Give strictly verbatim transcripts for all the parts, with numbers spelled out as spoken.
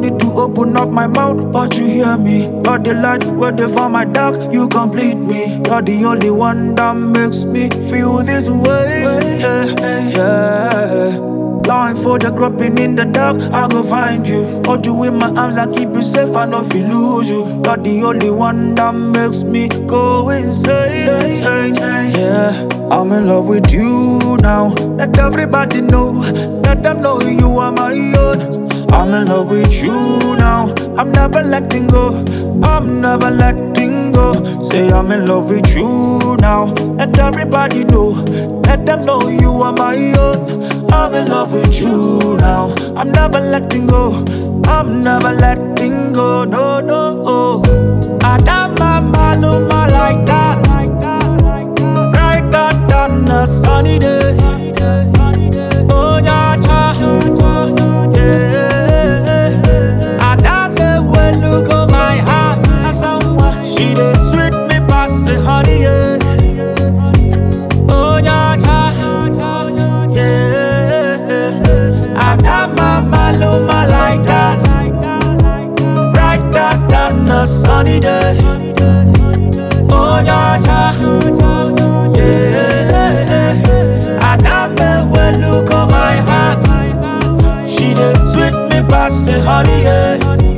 need to open up my mouth, but you hear me. You're the light, where they for my dark, you complete me. You're the only one that makes me feel this way. Yeah, yeah. Lying for the groping in the dark, I go find you. Hold you in my arms, I keep you safe, I know if you lose you. You're the only one that makes me go insane. Yeah, I'm in love with you now. Let everybody know, let them know you are my own. I'm in love with you now. I'm never letting go, I'm never letting go. Say I'm in love with you now. Let everybody know, let them know you are my own. I'm in love with you now. I'm never letting go, I'm never letting go. No, no. Adama Maluma like that, brighter than a sunny day. Oh yeah, cha, yeah. Adama when look on my heart, she dey sweet me past the honey, yeah. Oh yeah, cha, yeah. Adama Maluma like that, brighter than a sunny day. Oh yeah, cha, yeah. Adama when look on my heart, she dey sweet me past the honey, yeah.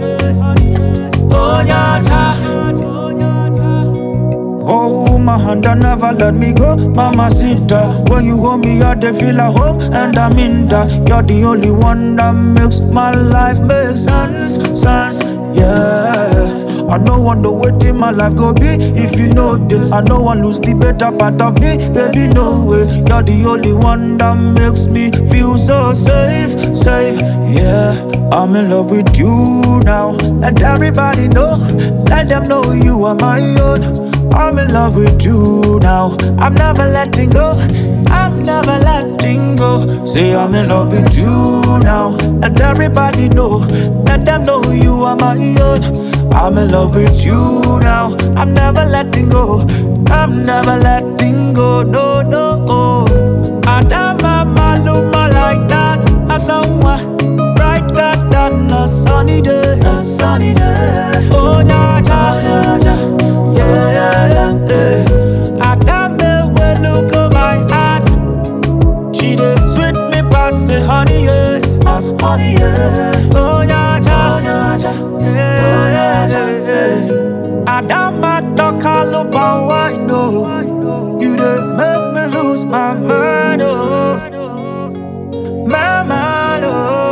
Oh yeah, cha. Oh, my hand, I never let me go. Mama Sita, when you hold me, I dey feel at home, and I'm in that. You're the only one that makes my life make sense, sense, yeah. I no one know what in my life go be if you know this. I no one lose the better part of me, baby, no way. You're the only one that makes me feel so safe, safe, yeah. I'm in love with you now. Let everybody know, let them know you are my own. I'm in love with you now. I'm never letting go, I'm never letting go. Say I'm in love with you now. Let everybody know, let them know you are my own. I'm in love with you now. I'm never letting go, I'm never letting go. No, no. Adama Maluma like that, a someone brighter than a sunny day. A sunny day. Oh yeah, yeah, yeah. Yeah, yeah, yeah, yeah. Adama when look on my heart, she dey sweet me past the honey, yeah. Past honey, yeah. Oh yeah, yeah, yeah, yeah, yeah, yeah. Adama talk all about why no. You dey make me lose my mind, oh, my mind,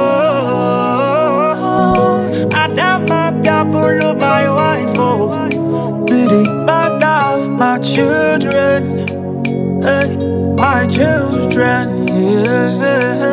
oh. Adama Biabulu my wife, oh. Be mother of my children, hey, my children, yeah.